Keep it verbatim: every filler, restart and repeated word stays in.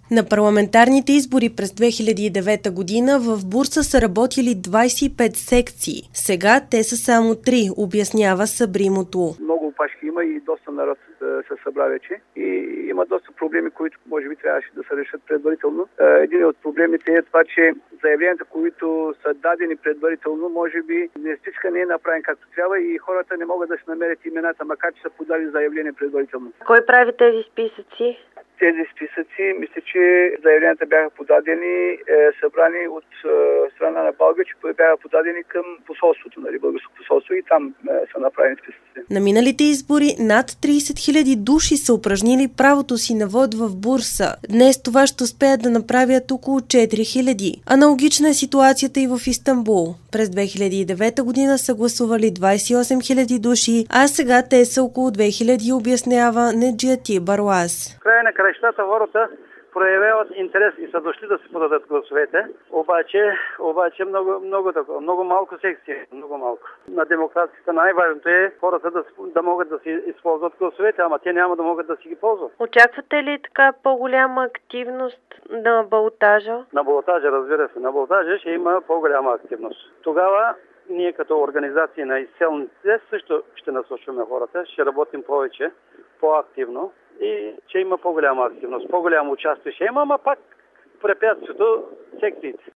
На парламентарните избори през две хиляди и девета година в Бурса са работили двадесет и пет секции. Сега те са само три, обяснява Сабри Муту. Много опашки има и доста народ се събра вече. И има доста проблеми, които може би трябваше да се решат предварително. Един от проблемите е това, че заявленията, които са дадени предварително, може би не списъка не е направен както трябва и хората не могат да се намерят имената, макар че са подали заявление предварително. Кой прави тези списъци? Тези списъци, мисля, че заявленията бяха подадени, е, събрани от е, страна на България, че бяха подадени към посолството, нали, българско посолство и там е, са направени списъци. На миналите избори над тридесет хиляди души са упражнили правото си на вод в Бурса. Днес това ще успеят да направят около четири хиляди. Аналогична е ситуацията и в Истанбул. През две хиляди и девета година са гласували двадесет и осем хиляди души, а сега те са около две хиляди, обяснява Неджати Баруаз. Край на краищата хората проявяват интерес и са дошли да си подадат гласовете, обаче, обаче много, много, такова, много малко секции, много малко. На демокрацията най-важното е хората да, да могат да си използват гласовете, ама те няма да могат да си ги ползват. Очаквате ли така по-голяма активност на балотажа? На балотажа, разбира се, на балотажа ще има по-голяма активност. Тогава ние като организации на изселниците също ще насочваме хората, ще работим повече, по-активно. И че има по-голяма активност, по-голямо участие ще има, ама пак препятствието секциите.